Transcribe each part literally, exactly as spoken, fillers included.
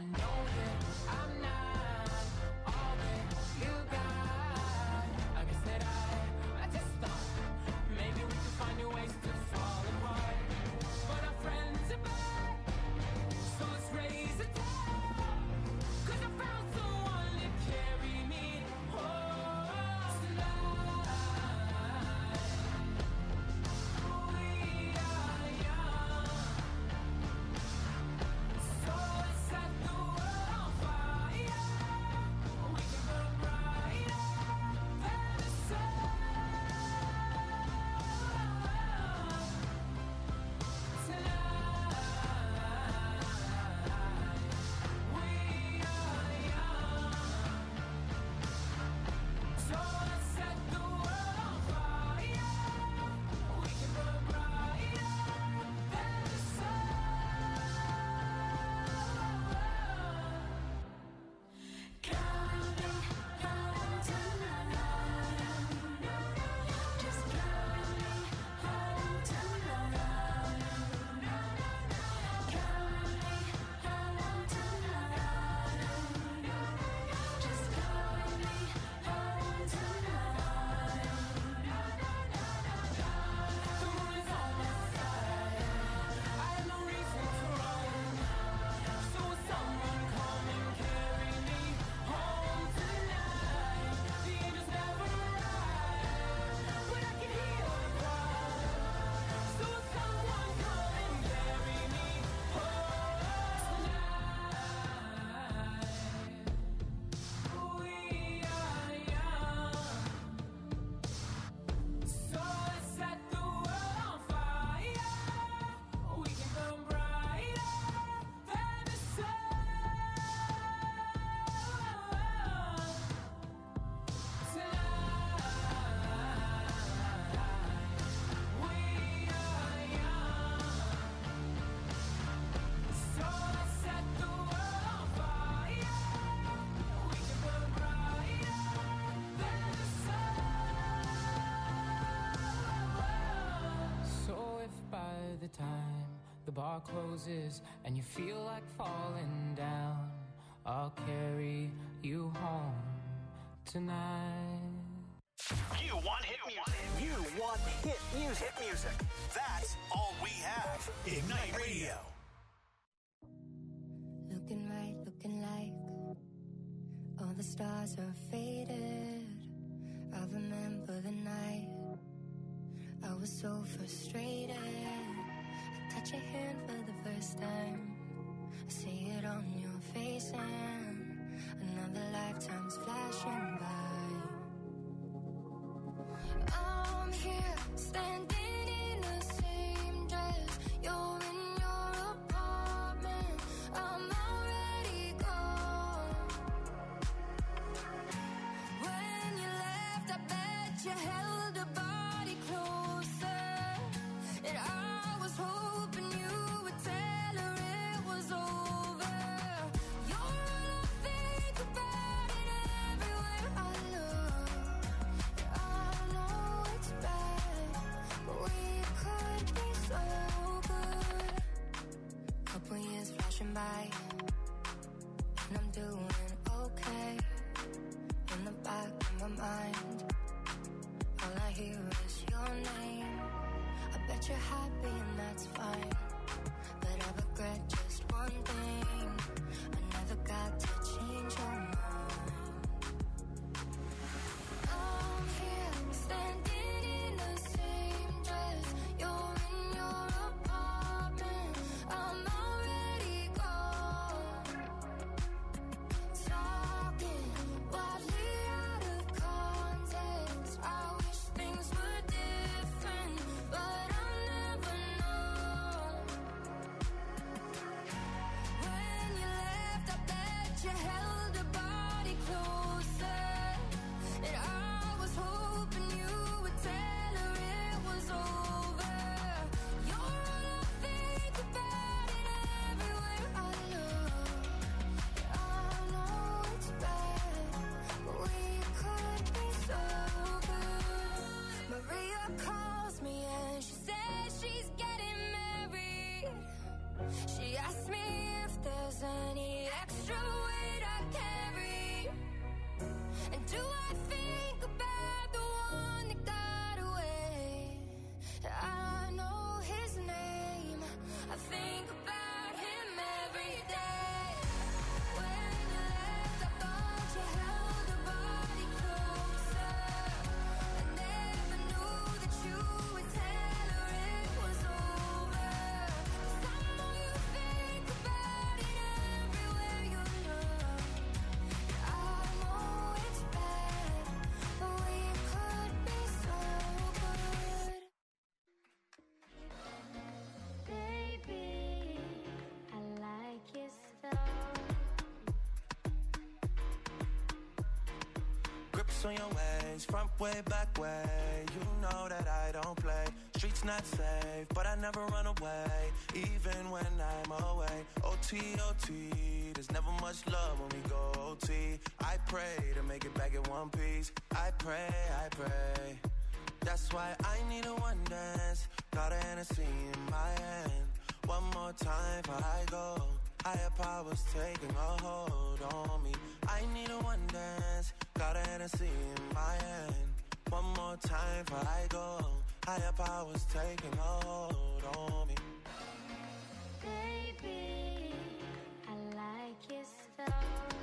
know that I'm not all that you got. I guess that I, I just thought maybe we could find new ways to fall apart. But our friends are back, so let's raise a town. Cause I found someone to carry me home tonight. We are young, so let's set the world on fire. We can burn brighter than the sun tonight. We are young, so let's set the world on fire. We can burn brighter than the sun. Counting home tonight. Just counting home tonight. Counting home tonight. Just counting home tonight. The moon is on my side. I have no reason to run. So will someone come and carry me home tonight? The angels never arrive, but I can hear the cry. So will someone come and carry me home tonight? We are young, so let's set the world on fire. We can burn brighter than the sun tonight. We are young, so let's set the world on fire. We can burn brighter than the sun. So if by the time the bar closes and you feel like falling down, I'll carry you home tonight. You want hit music. You want hit music. Hit music. That's all we have. Ignite Radio. Looking right, looking like all the stars are faded. I remember the night I was so frustrated. I touch your hand for the first time. I see it on your face and another lifetime's flashing by. I'm here standing in the same dress. You're in your apartment. I'm already gone. When you left, I bet you held a body closer. And I was hoping you would tell her it was over. You're all I think about it everywhere I look. I know it's bad, but we could be so good. Couple years flashing by, and I'm doing okay. In the back of my mind, all I hear is your name. I bet you're happy and that's fine, but I regret just one thing. I never got to change your mind. I'm here standing in the same dress. You're in your apartment. I'm already gone. Talking wildly out of context. I wish things were different, but I'll never know. When you left, I bet you held a body ice on your ways, front way, back way. You know that I don't play. Streets not safe, but I never run away, even when I'm away. O T, O T, there's never much love when we go O T. I pray to make it back in one piece. I pray, I pray. That's why I need a one dance. Got a Hennessy in my hand. One more time before I go. Higher powers taking a hold on me. I need a one dance. Got a Hennessy in my hand. One more time before I go. Higher powers taking a hold on me. Baby, I like your stuff.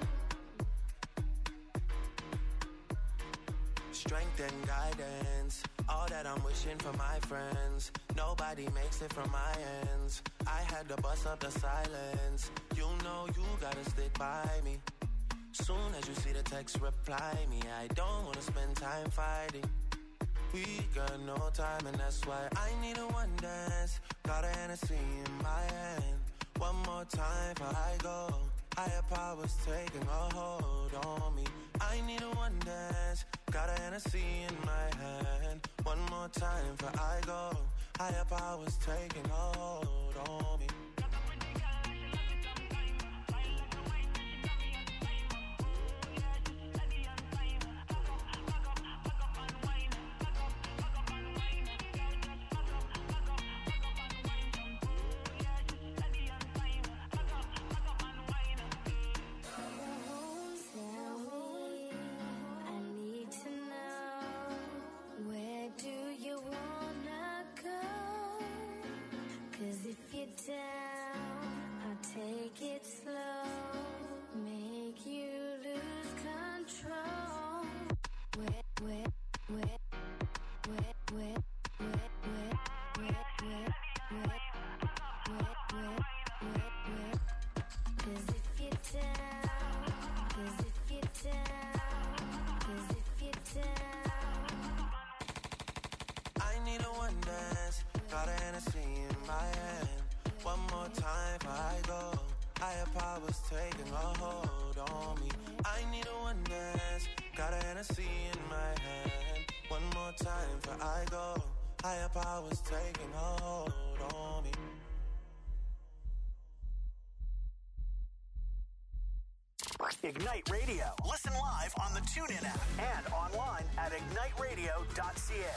Strength and guidance, all that I'm wishing for my friends. Nobody makes it from my ends. I had to bust up the silence. You know you gotta stick by me. Soon as you see the text, reply me. I don't wanna spend time fighting. We got no time, and that's why I need a one dance. Got a Hennessy in my hand. One more time before I go. Higher powers taking a hold on me. I need a one dance. Got a Hennessy in my hand. One more time before I go. Higher powers taking a hold on me. Down, I'll take it slow, make you lose control. Wet, wet, wet, wet, wet, wet, wet, wet, wet, wet, wet, wet, wet, wet. 'Cause if you're down, 'cause if you're down, 'cause if you're down. I need a one dance, got a Hennessy in my hand. One more time before I go. Higher powers taking a hold on me. I need a one dance. Got a Hennessy in my hand. One more time before I go. Higher powers taking a hold on me. Ignite Radio. Listen live on the TuneIn app and online at ignite radio dot c a.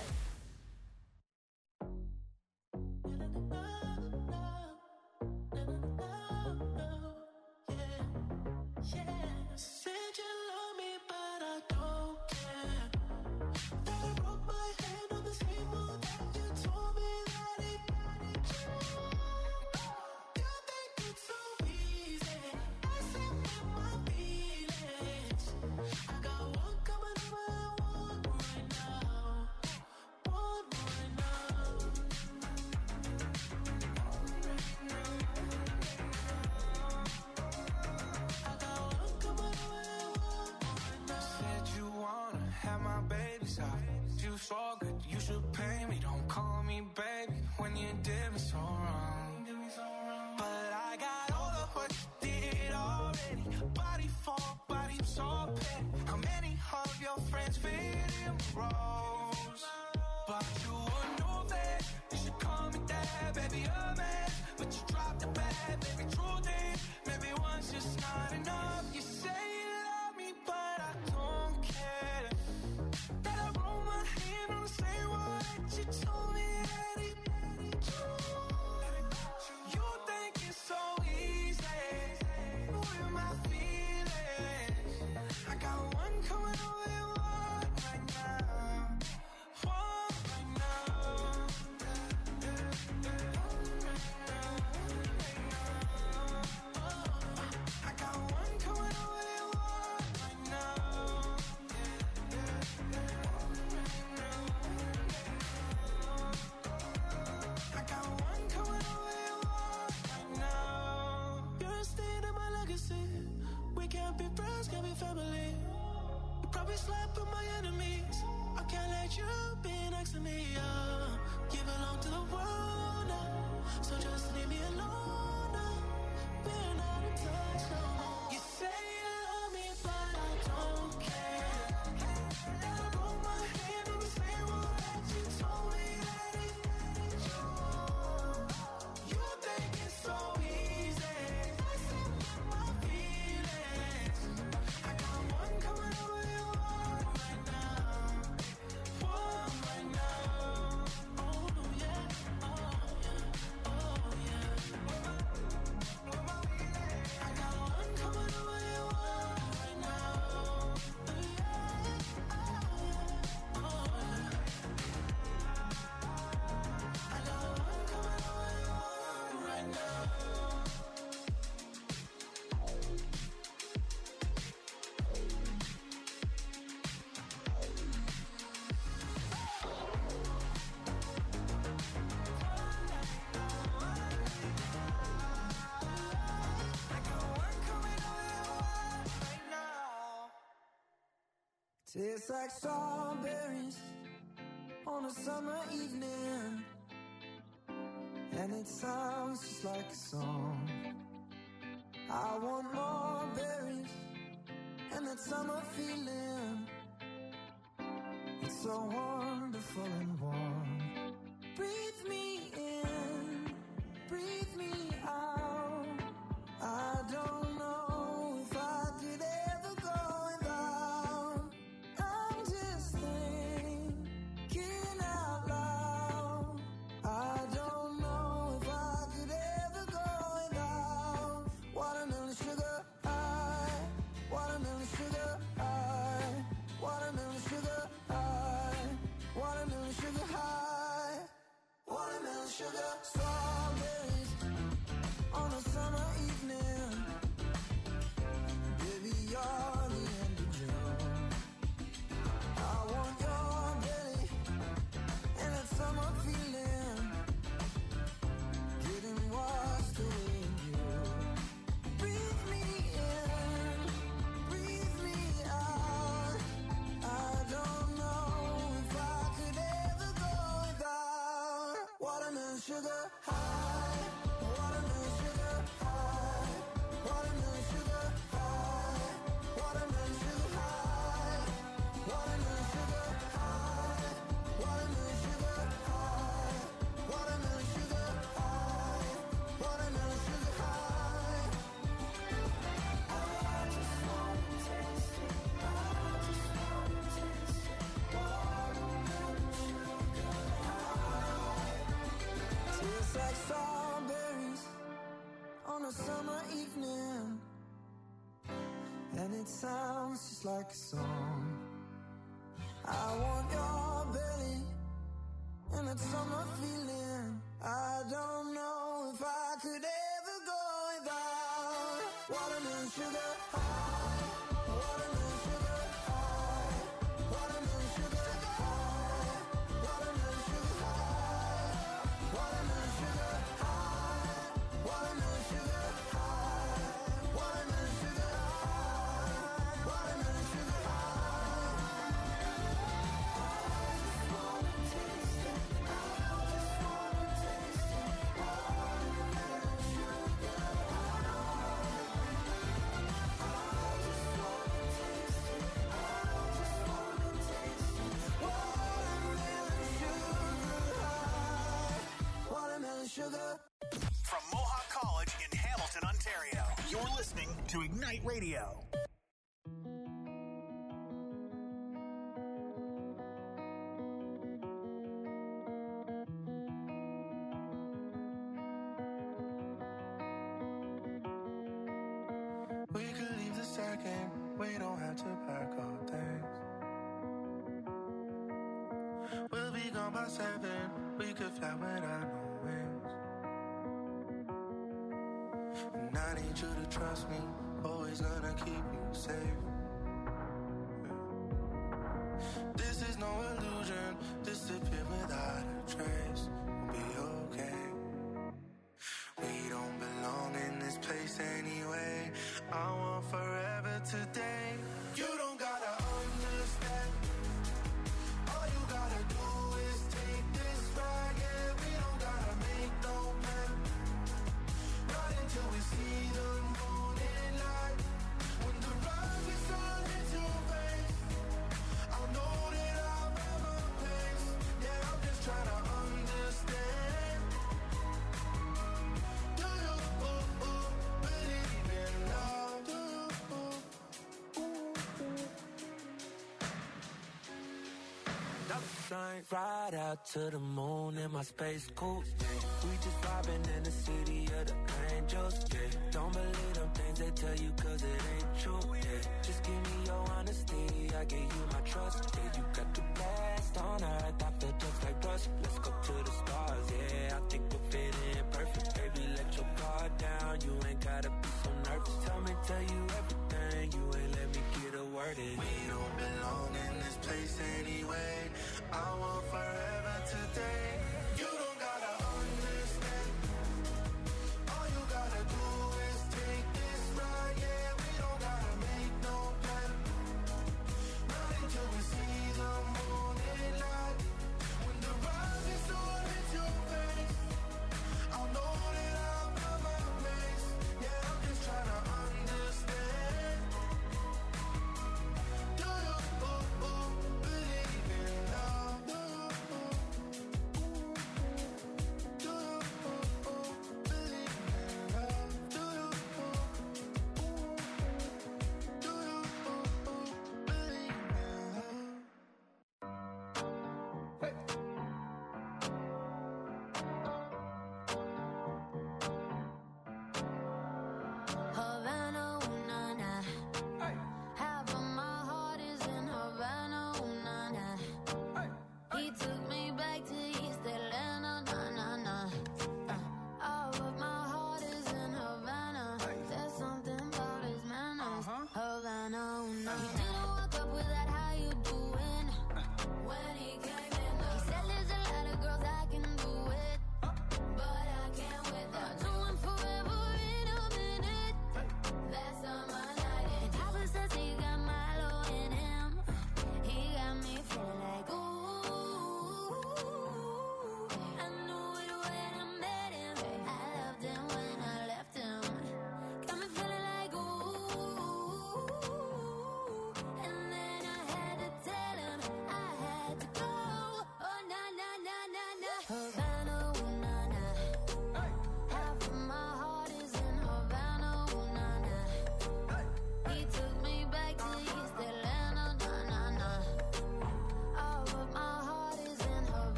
So good, you should pay me. Don't call me baby when you did me so wrong. But I got all of what you did already. Body for body, so petty. How many of your friends fit in roles? But you would know that you should call me dad, baby, a man. But you dropped the bad, baby, true thing. Maybe once just not enough. You say you love me, but I don't care. That I roll my hand on the same wall that you told me that it, you think it's so easy with my feelings. I got one coming over your heart right now. Tastes like strawberries on a summer evening, and it sounds just like a song. I want more berries and that summer feeling. It's so wonderful and warm. Breathe me in, breathe me out. I don't know if I could ever go without. I'm just thinking out loud. I don't know if I could ever go without. Watermelon sugar high, watermelon sugar high, watermelon sugar high, watermelon sugar high, watermelon sugar. Strawberries on a summer evening. Baby, you're the end of June. I want your belly and that summer feeling, getting washed away in you. Breathe me in, breathe me out. I don't know if I could ever go without. Watermelon sugar high, watermelon sugar high, watermelon sugar high, watermelon sugar high, watermelon sugar high, watermelon sugar high, watermelon sugar high, watermelon sugar high. I just wanna taste it, I just wanna taste it. Watermelon sugar high. Tastes like strawberries on a summer evening, and it sounds just like a song. I want your belly and that summer feeling. I don't know if I could ever go without. Watermelon sugar high, watermelon sugar high, watermelon sugar high, watermelon sugar high, watermelon sugar high, watermelon sugar high, watermelon sugar high, watermelon sugar high. I just wanna taste it, I just wanna taste it. Watermelon sugar high. I just wanna taste it, I just wanna taste it. Watermelon sugar high, watermelon sugar. From Mohawk College in Hamilton, Ontario, you're listening to Ignite Radio. We could leave the second, we don't have to pack all things. We'll be gone by seven, we could fly without no wings. And I need you to trust me, always gonna keep you safe. This is no illusion, disappear without a trace. We'll be okay. We don't belong in this place anyway. I want forever today. You don't gotta understand. All you gotta do is take this ride. Yeah, we don't gotta make no plan. Not until we see the morning light. When the rising sun hits your face, I'll know that I'm at my place. Yeah, I'm just trying to understand. Do you uh, uh, believe in love? Do you uh, Shine right out to the moon in my space coupe. We just vibing in the city of the angels. Yeah, don't believe them things they tell you 'cause it ain't true. Yeah, just give me your honesty, I give you my trust. Yeah, you got the best on earth, I feel just like rust. Let's go to the stars. Yeah, I think we'll fit in perfect. Baby, let your guard down. You ain't gotta be so nervous. Tell me, tell you everything. You ain't let me get a word in. we don't belong in this place anyway. I want forever today. You don't gotta understand. All you gotta do is take this ride. Yeah, we don't gotta make no plan. Not until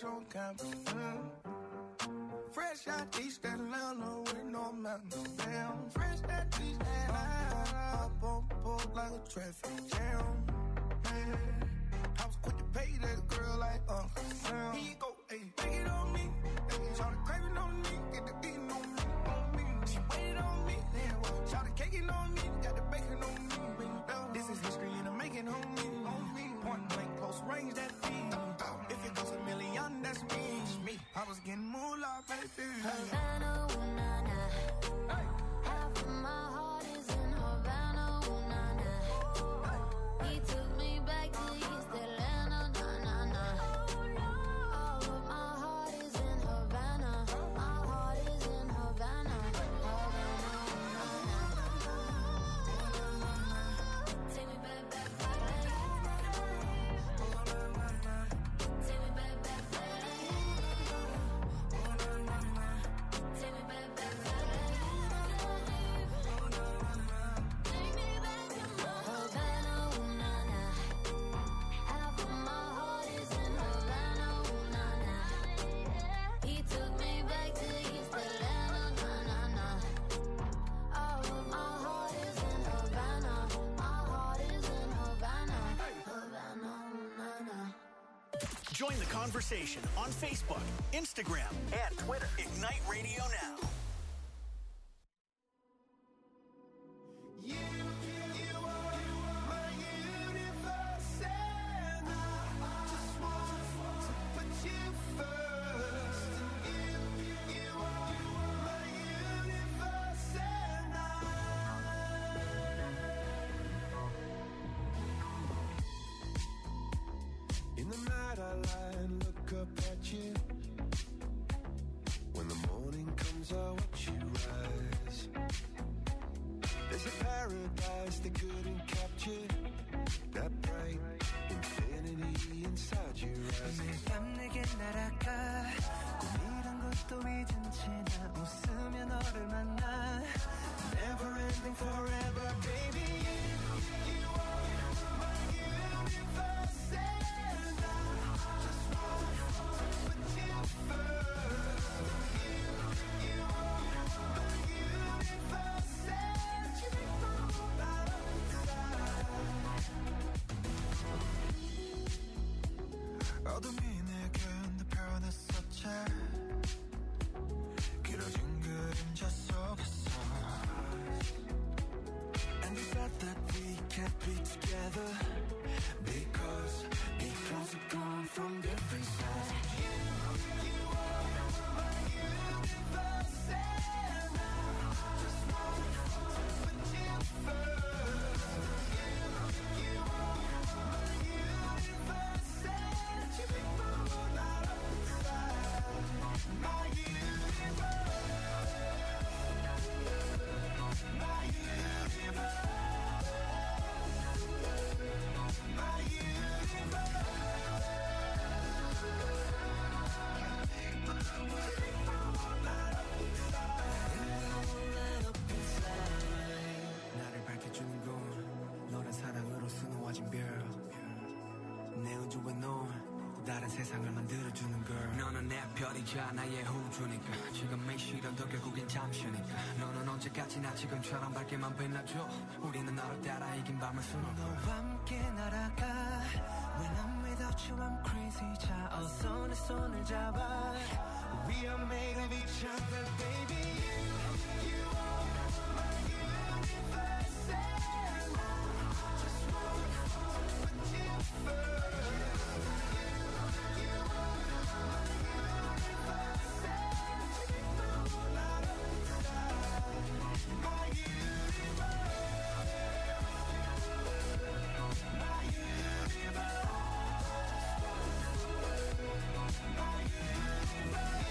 fresh on campus. Mm. Fresh out East Atlanta with no mountains. Damn, fresh out East Atlanta. Up on board like a traffic jam. Man, I was quick to pay that girl like Uncle Sam. Here you go, ayy, take it on me. Ayy, shout the craving on me, get the beating on me, on me. She waited on me, then what? Shout the caking on me, got the bacon on me. This is history and I'm making on me, on me. Point blank, close range, that feed. If it goes a million, that's me. me. I was getting moolah, baby. Havana, ooh, nah, nah. Hey. Half of my heart is in Havana, ooh, nah, nah. He took me back to East Atlanta, nah, nah, nah. All of my heart is in Havana. My heart is in Havana. Havana, ooh, nah, nah. Take me back, back, back. Take me back, back, back. Take me back, back, back. Take me back to Havana, ooh, nah, nah. Half of my heart is in Havana, ooh, nah, nah. He took me back to East Atlanta, nah, nah, nah. All of my heart is in Havana. My heart is in Havana. Havana, ooh, nah, nah. Join the conversation on Facebook, Instagram, and Twitter. Ignite Radio Now. You, you are my universe, and I just want to put you first. You, you are my universe, and I. In the night I lie and look up at you. When the morning comes, I watch you rise. There's a paradise they couldn't capture. That bright infinity inside your eyes. 매일 밤 내게 날아가 꿈이란 것도 잊은 채 나 웃으며 너를 만나 Never ending forever, baby. You, you are my universe, and I just want to put you first. You, you are my universe, and you make my whole life inside. 어둠이 내게 내 변했었지. 길어진 그림자 속에서. And we thought that we can't be together because because we've gone from different sides. You, you are my universe, and I just want to put you first. You, you are my universe, and you make my whole life inside. My universe, my universe. My universe. 나를 밝혀주는 건 너란 사랑으로 수놓아진 별. 내 우주에 넌 다른 세상을 만들어주는 걸. 너는 내 별이자 나의 우주니까 지금의 시련도 결국엔 잠시니까 너는 언제까지나 지금처럼 밝게만 빛나줘. 우리는 너를 따라 이긴 밤을 수놓고 너와 함께 날아가. When I'm without you I'm crazy. 자 어서 내 손을 잡아. We are made of each other baby. You, you are my universe, and I just want to put you first. You, you are my universe, and you make my whole life inside. My universe. My universe. My universe.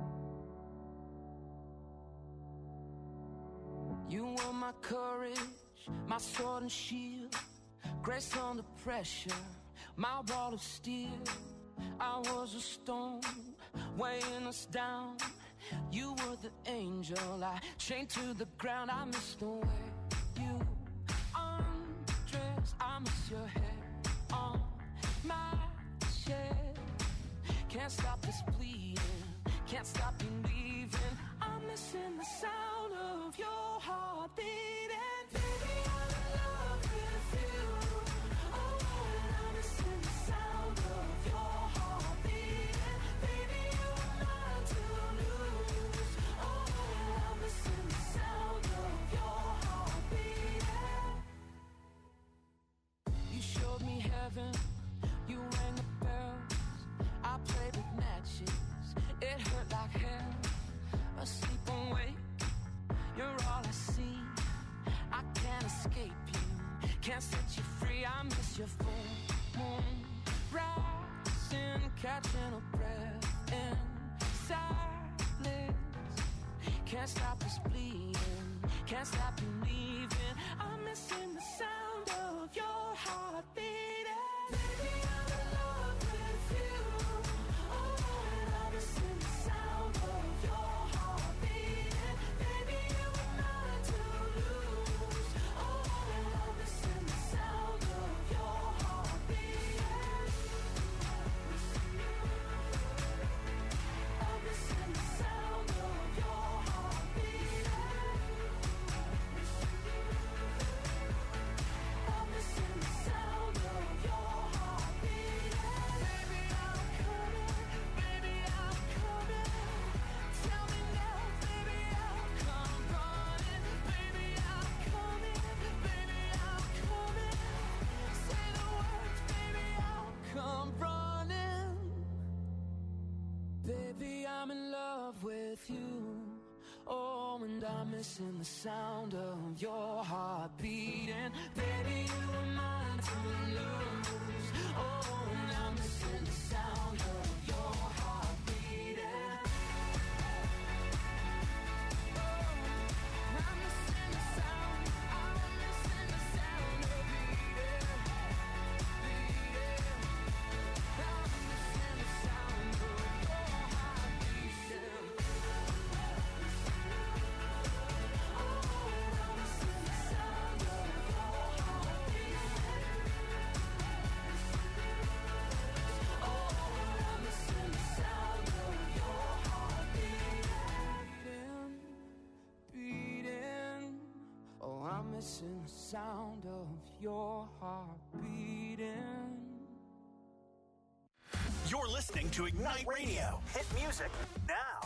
You want my courage, my sword and shield, grace under pressure, my wall of steel. I was a stone, weighing us down. You were the angel, I chained to the ground. I miss the way you undress. I miss your hair on my chest. Can't stop this bleeding, can't stop believing. I'm missing the sound of your heart beating. Baby, I'm in love with you. Oh, and I'm missing the sound of your heart beating. Baby, you are mine to lose. Oh, and I'm missing the sound of your heart beating. You showed me heaven, you rang the bells. I played with matches, it hurt like hell. Asleep and wake, you're all I see. I can't escape you, can't set you free. I miss your full moon rising, catching a breath in silence. Can't stop this bleeding, can't stop believing. I'm missing the sound of your heart beating. Baby, I'm in love with you. Oh, and I'm missing the sound of your heart beating. Baby, you are mine to lose. Oh, and I'm missing the sound of your heart beating. I'm missing the sound of your heart beating. I'm missing the sound of your heart beating. Baby, I'm coming, baby, I'm coming. Tell me now, baby, I'll come running. Baby, I'm coming, baby, I'm coming. Say the words, baby, I'll come running. Baby, I'm in love with you. Oh, and I'm missing the sound of your heart beating. Baby, you are mine to lose. Oh, and I'm missing the sound of your heart beating. Oh, I'm missing the sound, I'm missing the sound of beating, beating. I'm missing the sound of your heart beating. Missing the sound of your heart beating. You're listening to Ignite Radio. Hit music now.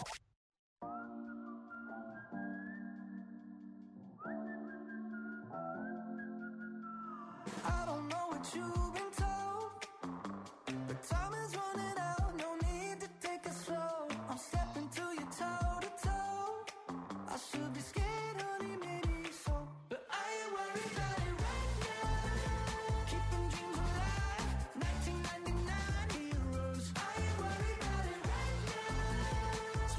I don't know what you've been told, but time is running out. No need to take it slow. I'm stepping to you toe to toe. I should be scared, honey, maybe so, but I ain't worried about it right now. Keeping dreams alive, nineteen ninety-nine heroes. I ain't worried about it right now.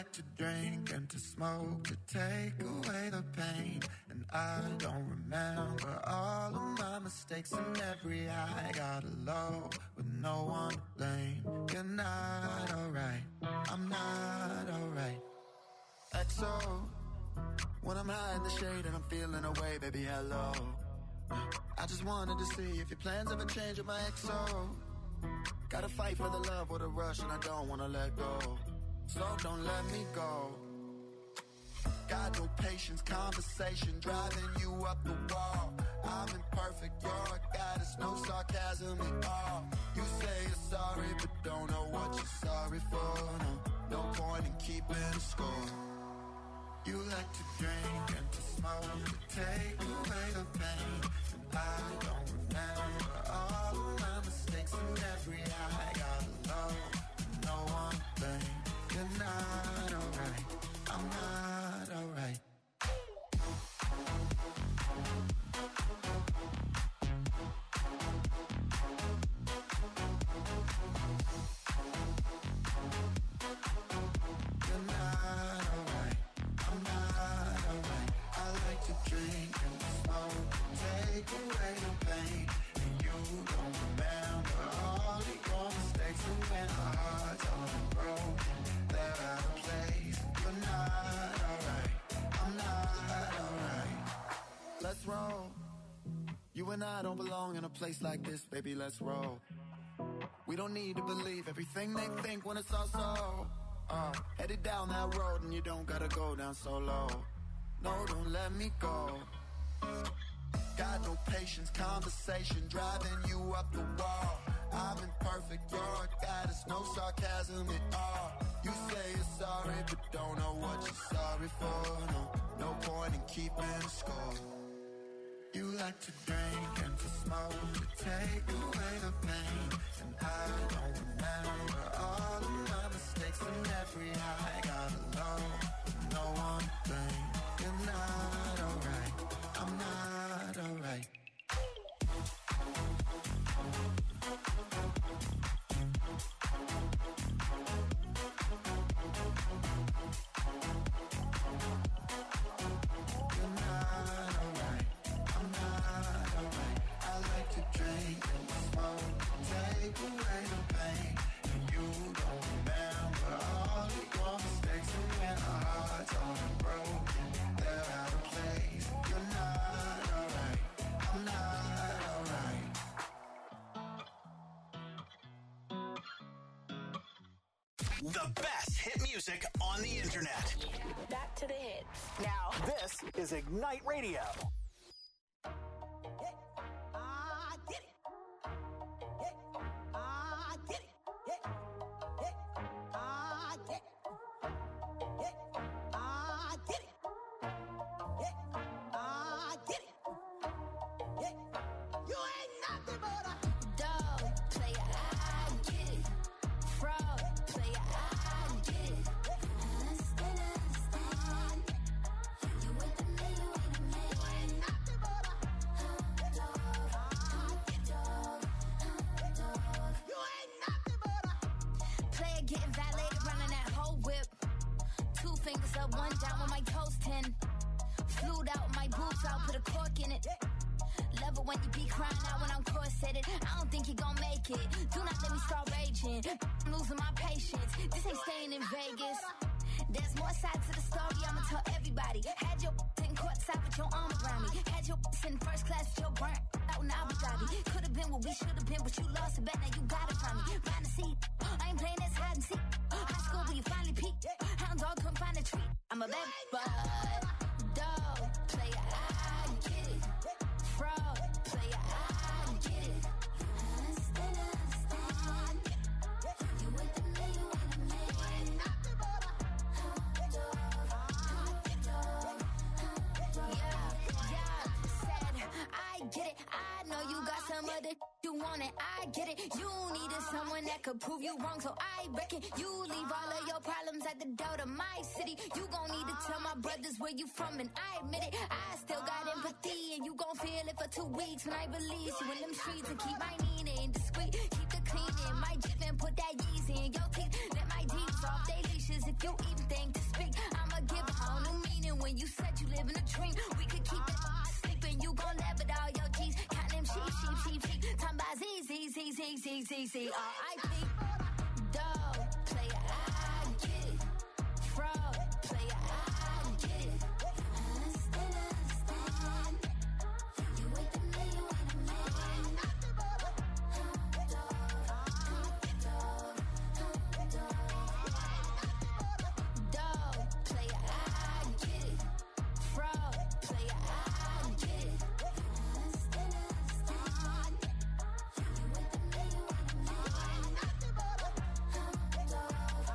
like to drink and to smoke to take away the pain. And I don't remember all of my mistakes, and every high got a low with no one to blame. You're not alright, I'm not alright. X O, when I'm high in the shade and I'm feeling away, baby, hello. I just wanted to see if your plans ever change with my X O. Gotta fight for the love with a rush and I don't wanna let go. So don't let me go. Got no patience, conversation driving you up the wall. I'm imperfect, you're a goddess, no sarcasm at all. You say you're sorry, but don't know what you're sorry for. No, no point in keeping score. You like to drink and to smoke to take away the pain. And I don't remember all of my mistakes, and every high got low, no one blame. You're not alright, I'm not alright. You're not alright, I'm not alright. I like to drink and smoke, take away the pain. And you don't remember all of your mistakes, and when our hearts are broken, they're out of place. You're not alright, I'm not alright. Let's roll. You and I don't belong in a place like this, baby, let's roll. We don't need to believe everything they think when it's all so. Uh, headed down that road and you don't gotta go down so low. No, don't let me go. Got no patience, conversation driving you up the wall. I'm imperfect, you're a goddess, no sarcasm at all. You say you're sorry, but don't know what you're sorry for. No, no point in keeping score. You like to drink and to smoke to take away the pain. And I don't remember all of my mistakes, and every high got a low, no one to blame. You're not alright, I'm not alright. The best hit music on the internet. Back to the hits. Now, this is Ignite Radio. Prove you wrong, so I reckon you leave all of your problems at the door to my city. You gon' need to tell my brothers where you from, and I admit it. I still got empathy, and you gon' feel it for two weeks when I release you in them streets. And keep my meaning discreet, keep the clean in my jeep and put that Yeezy in your teeth. Let my D's off they leashes if you even think T T T T R I P. Dog, player, I get it. Fraud, player, I get it. Understand, understand. You wait the me, you want a man. Dog, dog, dog, dog, player, I get it. Fraud, player, I get it. Understand, understand. You wait the me, you want a man. Dog, dog,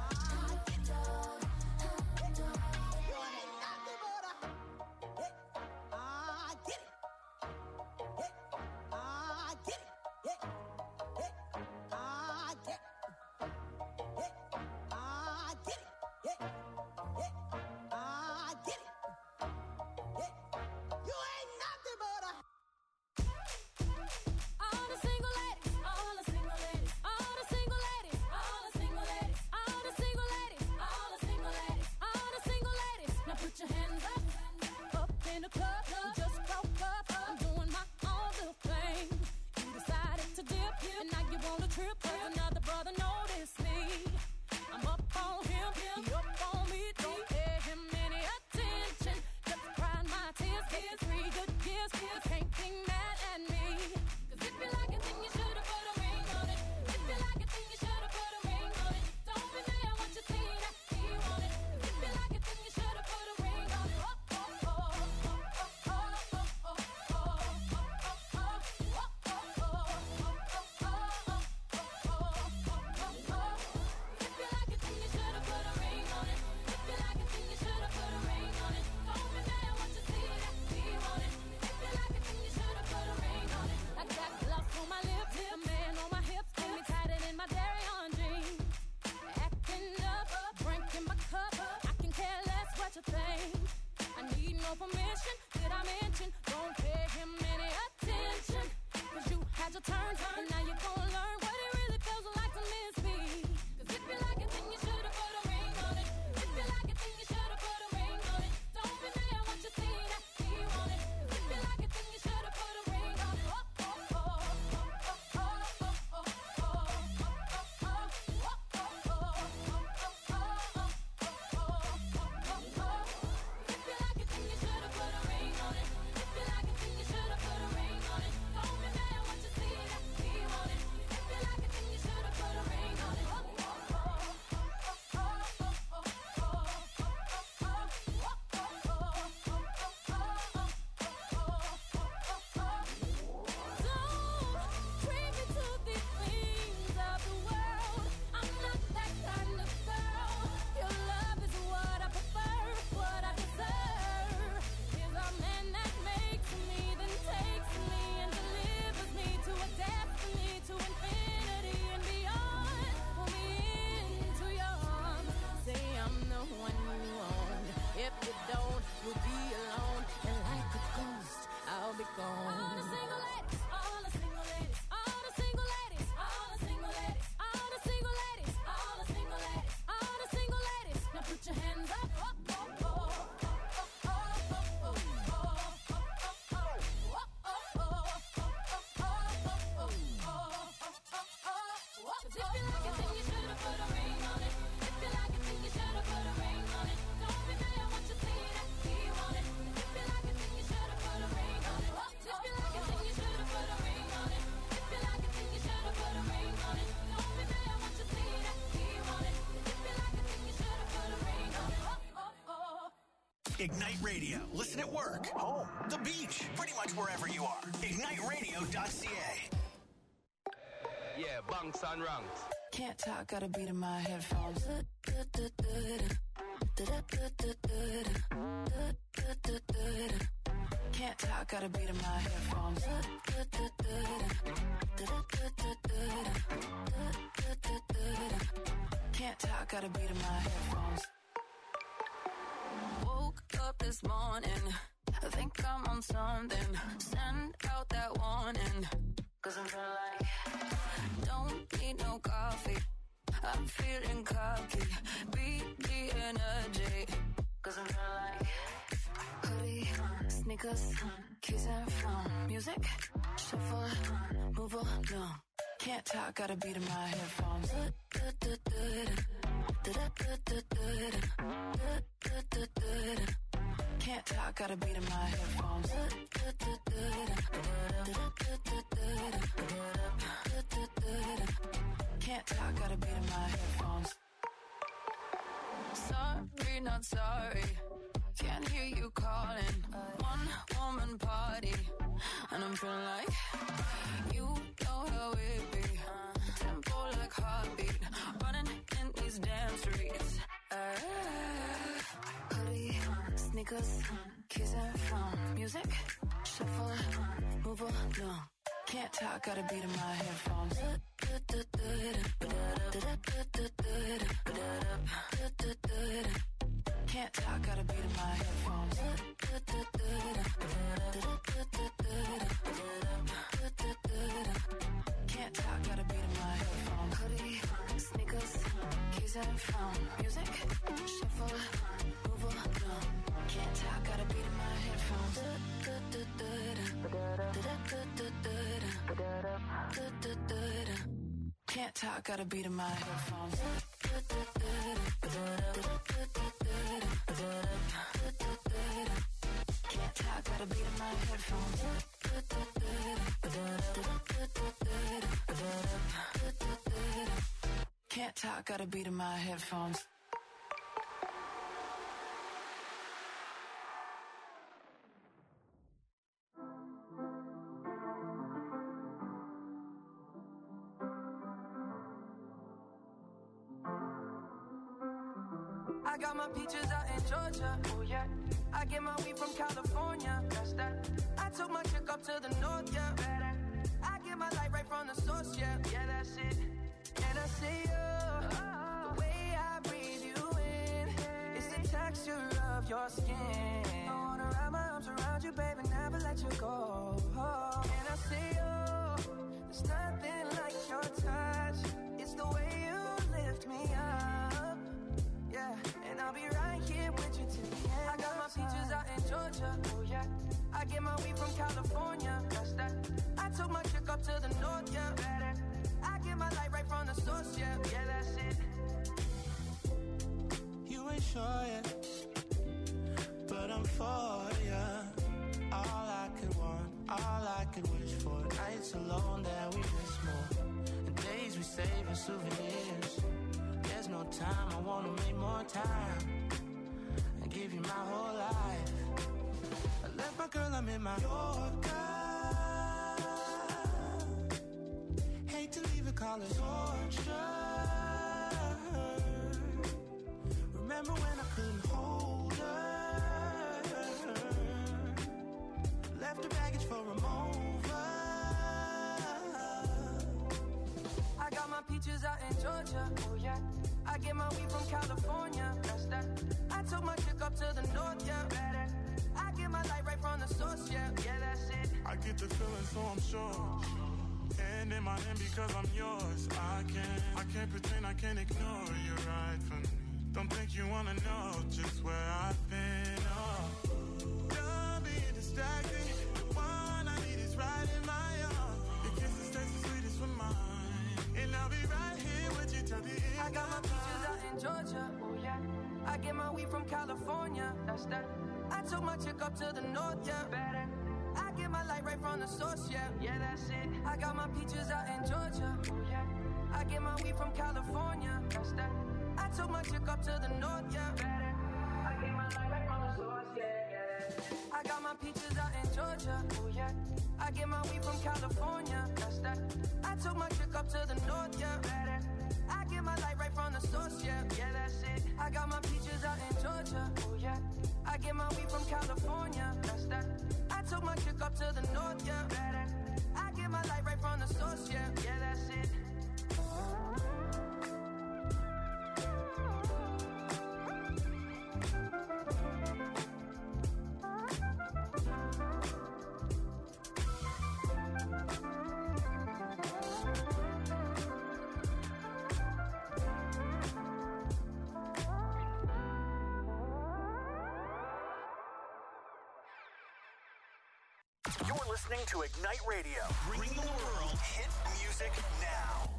all the single ladies, all the single ladies, all the single ladies, all the single ladies, all the single ladies, all the single ladies, all the single ladies. Now put your hands up, up in the club. You just broke up. I'm doing my own little thing. You decided to dip, and now you want a trip. 'Cause another brother noticed me. I'm up on him, he up on me. Don't pay him any attention. Just crying my tears, get three good years. You can't be mad at me. 'Cause if you like it, then you should've put a ring on it. If you like it, then you should've put a ring on it. Don't be mad what you see that he want it. If you like it, then you should've put a ring on it. Oh, oh, oh, oh, oh, oh, oh, oh, oh, oh, oh, oh, oh, If you like it, then you should've put a ring on it. If you like it, then you should've put a ring on it. Don't be mad what you see that he want it. If you like it, then you should've put a ring on it. I got gloss on my lips, a man on my hips, get me tighter than my dairy on jeans. Acting up, drinking my cup. I can care less what you think. I need no permission. Did I mention? Don't pay him any attention. 'Cause you had your turn, and now you're gonna learn what it really feels like to miss me. 'Cause if you like it, then you should've put a ring on it. If you like it, then you should've put a ring on it. Don't be mad what you see that he want it. If you like it, then you should've put a ring on it. Oh, oh, oh, oh, oh, oh, oh, oh, oh, oh, If you like it, then you should've put a ring on it. If you like it, then you should've put a ring on it. Don't be mad what you see that he want it. If you like it, then you should've put a ring on it. Don't treat me to these things of the world. I'm not that kind of girl. Your love is what I prefer, what I deserve. Is a man that makes me, then takes me and delivers me to a destiny, to infinity and beyond. Pull me into your arms. Say I'm the one you want. If you don't, you'll be alone. And like a ghost, I'll be gone. All the single ladies, all the single ladies, all the single ladies, all the single ladies, all the single ladies, all the single ladies, all the single ladies. Now put your hands up. Oh, oh, oh, oh, oh, oh, oh, oh, If you like it, then you should've put a ring on it. If you like it, then you should've put a ring on it. Don't be mad what you see that he want it. If you like it, then you should've put a ring on it. If you like it, then you should've put a ring on it. If you like it, then you should've put a ring on it. Don't be mad what you see that he want it. If you like it, then you should've put a ring on it. Oh, oh, oh. Ignite Radio. Listen at work, home, the beach, pretty much wherever you are. ignite radio dot c a. Yeah, bunks and ranks. Can't talk, got a beat in my headphones. Can't talk, got a beat in my headphones. Can't talk, got a beat in my headphones. Woke up this morning, I think I'm on something. Send out that warning, 'cause I'm feeling like don't need no coffee. I'm feeling cocky, beat the energy, 'cause I'm feeling like hoodie, sneakers, keys and phone, music, shuffle, move along. Can't talk, got a beat in my headphones. Can't talk, got a beat in my headphones. Can't talk, got a beat in my headphones. Sorry, not sorry. Can't hear you calling. One woman party, and I'm feeling like you know how it be. Tempo like heartbeat, running in these damn streets. Uh, hoodie, sneakers, keys and phone. Music, shuffle, move along. Can't talk, got a beat in my headphones. Can't talk, got a beat in my headphones. Can't talk, got a beat in my headphones. Hoodie, sneakers, keys and phone. Music, shuffle, move along. Can't talk, got a beat in my headphones. Can't talk, got a beat in my headphones. Can't talk, got a beat in my headphones. Can't talk, got a beat in my headphones. I got my peaches out in Georgia, oh yeah. I get my weed from California, that's that. I took my chick up to the north, yeah. I get my light right from the source, yeah. Yeah, that's it. And I see you, the way I breathe you in, it's the texture of your skin. I wanna wrap my arms around you, baby, never let you go. And I see you, there's nothing like your touch. It's the way you lift me up. Yeah, and I'll be right here with you till the end. I got my peaches out in Georgia, oh yeah. I get my weed from California, that's that. I took my chick up to the north, yeah. I get my light right from the source, yeah. Yeah, that's it. You ain't sure yet, but I'm for ya. All I could want, all I could wish for. Nights alone that we miss more, and days we save as souvenirs. There's no time, I wanna make more time and give you my whole life. I left my girl, I'm in my Yorker. Hate to leave it, call it torture. Remember when I couldn't hold her? Left her baggage for a mover. I got my peaches out in Georgia, oh yeah. I get my weed from California, that's that. I took my chick up to the north, yeah. I get my light right from the source, yeah. Yeah, that's it. I get the feeling, so I'm sure. And in my hand because I'm yours. I can't, I can't pretend, I can't ignore you right from me. Don't think you wanna know just where I've been. Oh, don't be distracted. The one I need is right in my arms. Your kisses taste the sweetest with mine, and I'll be right here with you till the end. I got my peaches out in Georgia, oh yeah. I get my weed from California, that's that. I took my chick up to the north, yeah. I get my light right from the source, yeah. Yeah, that's it. I got my peaches out in Georgia, oh yeah. I get my weed from California, that's that. I took my chick up to the north, yeah. I get my light right from the source, yeah, yeah. I got my peaches out in Georgia, oh yeah. I get my weed from California, that's that. I took my chick up to the north, yeah. I get my light right from the source, yeah. Yeah, that's it. I got my peaches out in Georgia, oh yeah. I get my weed from California, that's that. I took my chick up to the north, yeah. I get my light right from the source, yeah. Yeah, that's it. You're listening to Ignite Radio. Bring the world hit music now.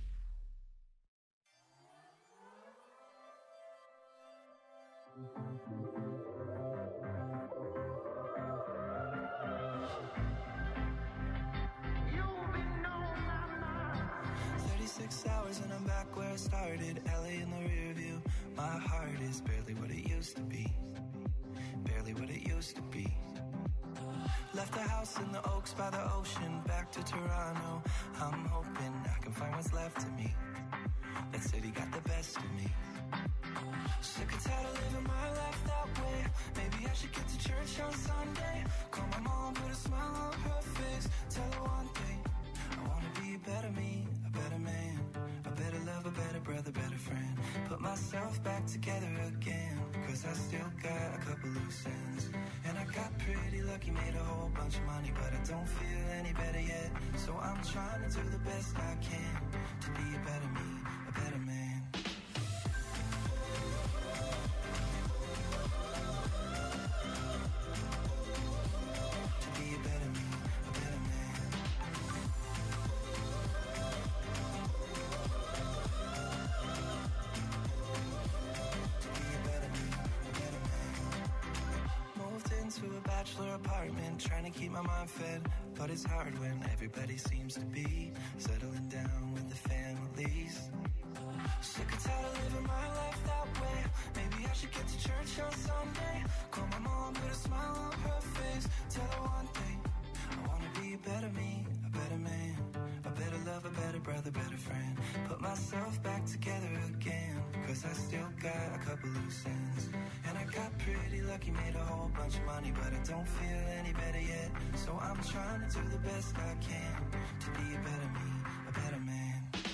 thirty-six hours and I'm back where I started. L A in the rear view. My heart is barely what it used to be. Barely what it used to be. Left the house in the Oaks by the ocean. Back to Toronto. I'm hoping I can find what's left of me. That city got the best of me. Sick and tired of living my life that way. Maybe I should get to church on Sunday. Call my mom, put a smile on her face. Tell her one thing. I wanna be a better me, a better man, a better lover, a better brother, better friend. Put myself back together again, cause I still got a couple loose ends. And I got pretty lucky, made a whole bunch of money, but I don't feel any better yet. So I'm trying to do the best I can to be a better me, a better man. To a bachelor apartment, trying to keep my mind fed, but it's hard when everybody seems to be settling down with the families. Sick and tired of living my life that way. Maybe I should get to church on Sunday. Call my mom, put a smile on her face. Tell her one thing. I wanna be a better me, a better man, a better lover, a better brother, better friend. Put myself back together again, cause I still got a couple loose ends. And I got pretty lucky, made a whole bunch of money, but I don't feel any better yet. So I'm trying to do the best I can to be a better me, a better man.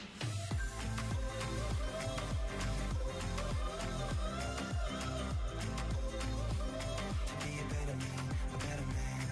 To be a better me, a better man.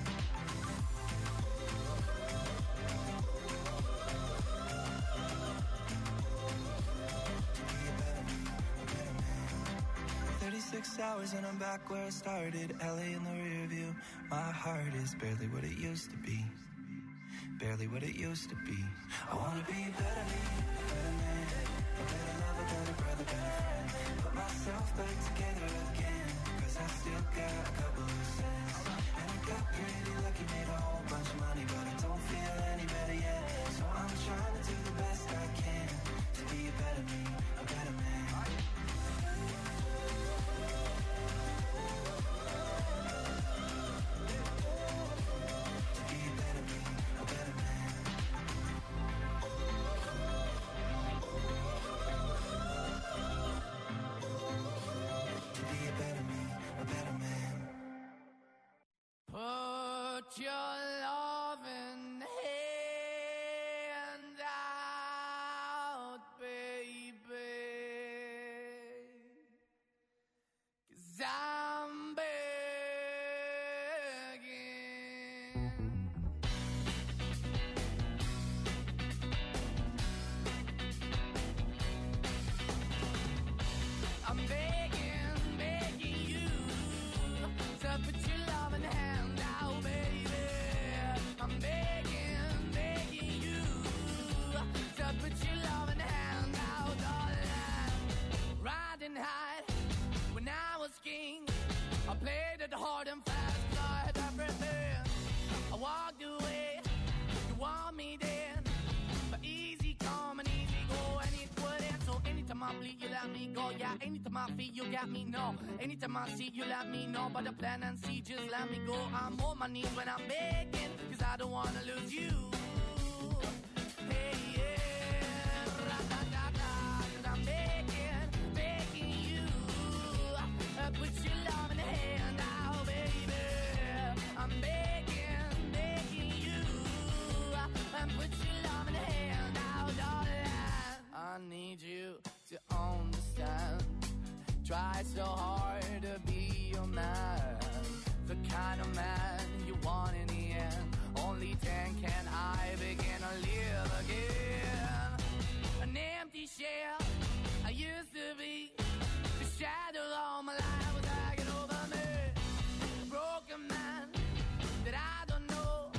thirty-six hours and I'm back where I started. L A in the rear view. My heart is barely what it used to be. Barely what it used to be. I wanna be a better me, a better man, a better lover, better brother, better friend. Put myself back together again, cause I still got a couple loose ends. And I got pretty lucky, made a whole bunch of money, but I don't feel any better yet. So I'm trying to do the best I can to be a better me, a better man. Put your loving hand out, baby, 'cause I'm begging. I'm begging, begging you to put your loving hand out, baby. I'm begging, begging you to put your loving hand out, darling. Riding high when I was king, I played it hard and fast, 'cause I had everything. I walked away, you want me then, but easy come and easy go, and it wouldn't. So anytime I bleed, you let me go. Yeah, anytime I feel, you got me, no. Anytime I see, you let me know. But the plan and see, just let me go. I'm on my knees when I'm begging, 'cause I don't wanna lose you. Hey, yeah, ra-da-da-da, 'cause I'm begging, begging you. Uh, put your love in the hand out, baby. I'm begging, begging you. Uh, and put your love in the hand out, darling. I need you to understand. Try so hard to be your man, the kind of man you want in the end. Only then can I begin to live again. An empty shell I used to be, the shadow all my life was hanging over me. A broken man that I don't know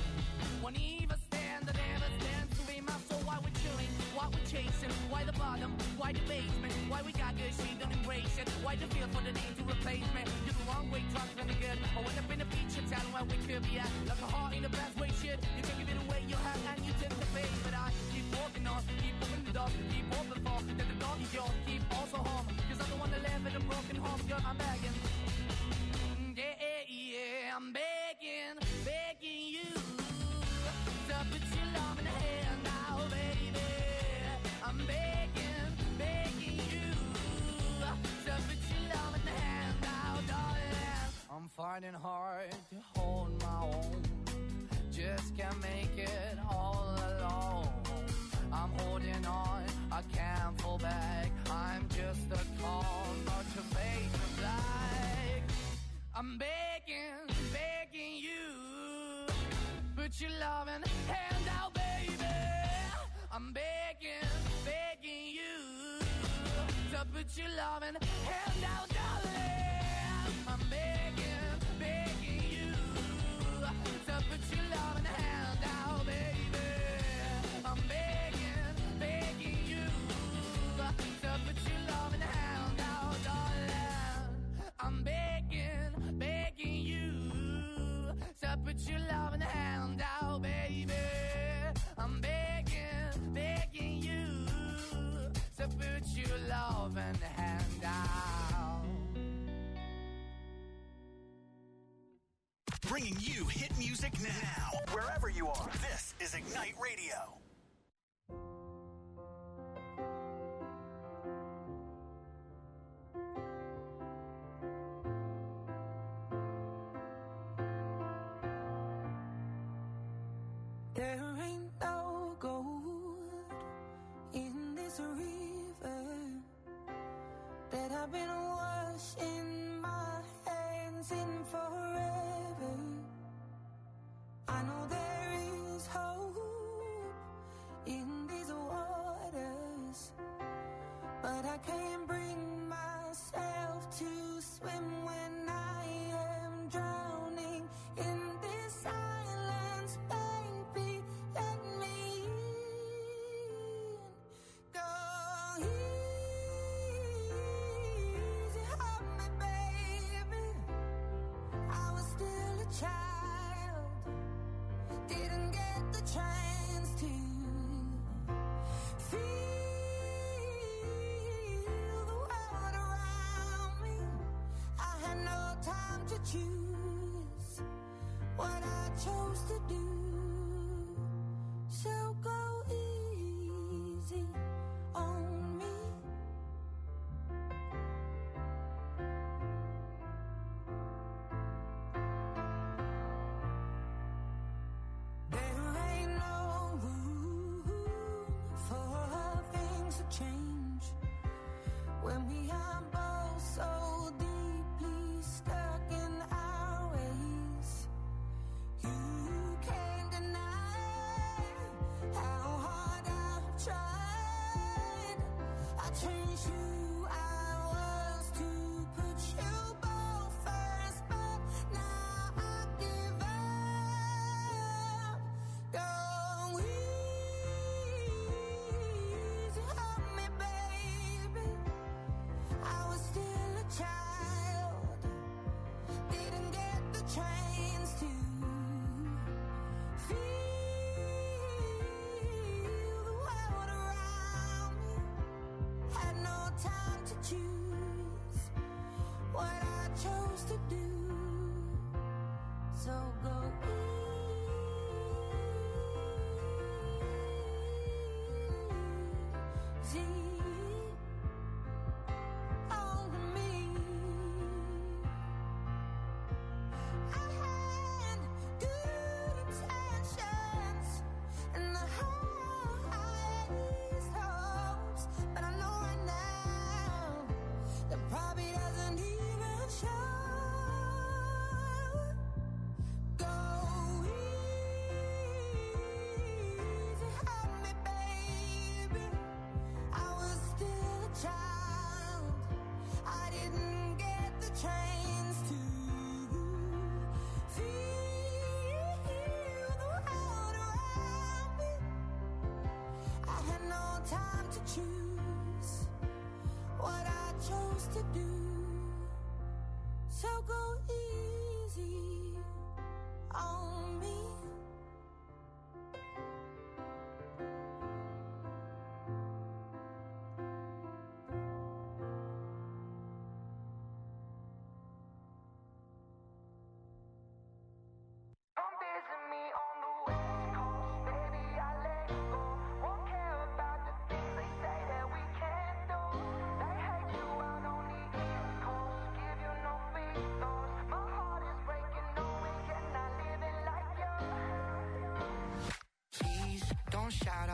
chasing? Why the bottom? Why the basement? Why we got good, she don't embrace it? Why the feel for the need to replace me? You're the wrong way, trying to be good. I went up in the feature, telling where we could be at. Like a heart in the best way, shit. You can give it away, you have, and you take the bait. But I keep walking on, keep moving the dog, keep open for. That the dog is yours, keep also home. Cause I'm the one that live in a broken home, girl, I'm begging. Yeah, yeah, yeah, I'm begging, begging you to put your love in the hand now, baby. I'm begging, begging you to put your love in the hand now, darling. I'm fighting hard to hold my own, just can't make it all alone. I'm holding on, I can't fall back. I'm just a call, not to make a flag. I'm begging, begging you, put your loving hand out, baby. I'm begging, begging you, to put your loving hand out, darling. I'm begging, begging you, to put your loving hand out, baby. I'm begging, begging you, to put your loving hand out, darling. I'm begging, begging you, to put your loving hand out, baby. I'm begging, begging you, to put your loving hand out. Bringing you hit music now, wherever you are. This is Ignite Radio. There ain't no gold in this river that I've been washing my hands in forever. I know there is hope in these waters, but I can't bring myself to swim when I am drowning in this silence, baby. Let me in. Go easy on me, baby. I was still a child, didn't get the chance to feel the world around me. I had no time to choose what I chose to do. So go easy on me. There ain't no room for things to change when we are both so deeply stuck in our ways. You can't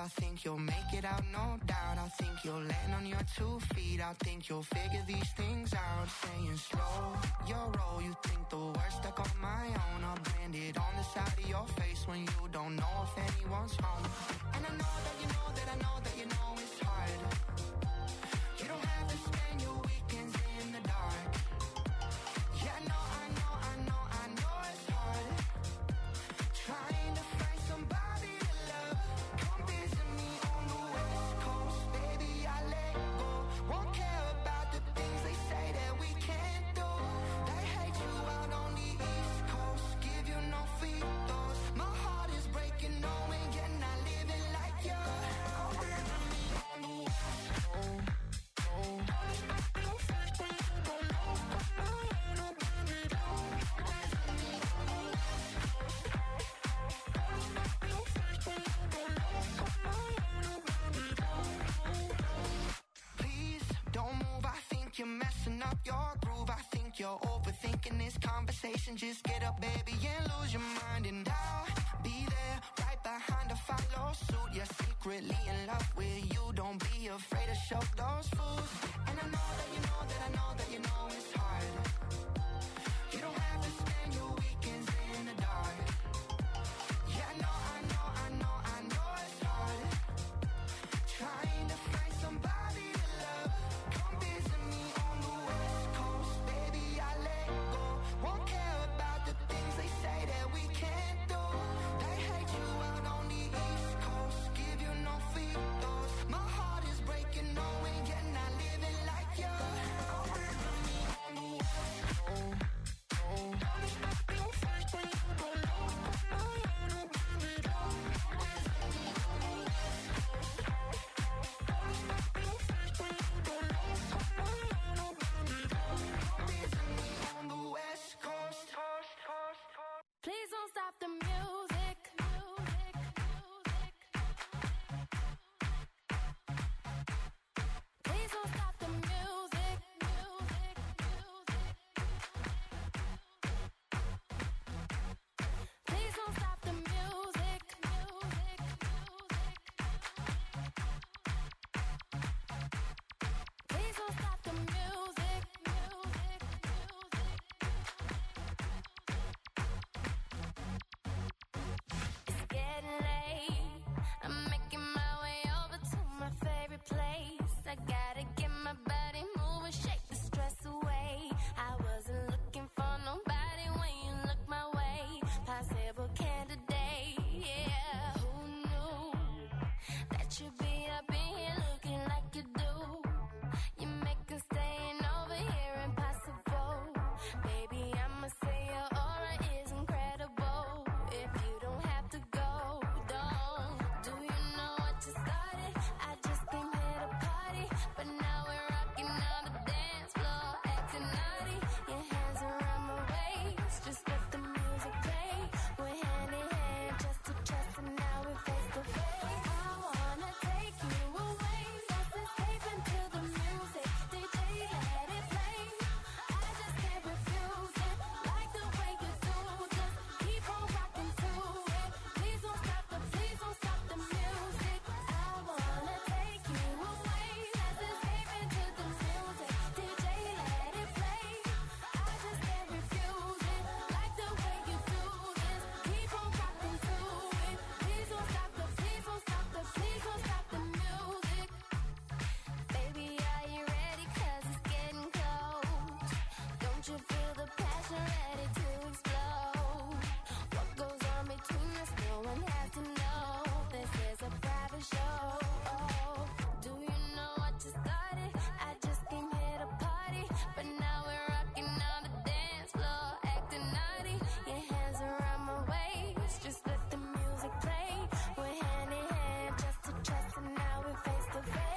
I think you'll make it out, no doubt. I think you'll land on your two feet. I think you'll figure these things out. Saying slow your roll, you think the worst stuck on my own. I'll blend it on the side of your face when you don't know if anyone's home. And I know that you know that I know that you know it's hard. You don't have to spend your weekends in the dark. Yeah, I know, I know, I know, I know it's hard. Trying to find somebody to love. Come visit me on the West Coast, baby, I let go. Won't care about the things they say that we can't do. They hate you out on the East Coast, give you no free throws. My heart is breaking, knowing you're not living like you. Come visit me on the West Coast. Please don't move, I think you're messing up your groove. I think you're overthinking this conversation. Just get up, baby, and lose your mind. And I'll be there, right behind to follow suit. You're secretly in love with you. Don't be afraid to show those fools. And I know that you know that I know that you know it's hard. You don't have to spend your weekends in the dark. Yeah, I know, I know, I know, I know it's hard. Trying to find somebody to love. Come visit me on the West Coast, baby, I let go. Won't care about the things they say that we can't do. They hate you out on the East Coast, give you no free throws. My heart is breaking, knowing you're not living like you. Come visit me on the West Coast. Please don't stop the music. Please don't stop the music. Please don't stop the music. Please don't stop the music.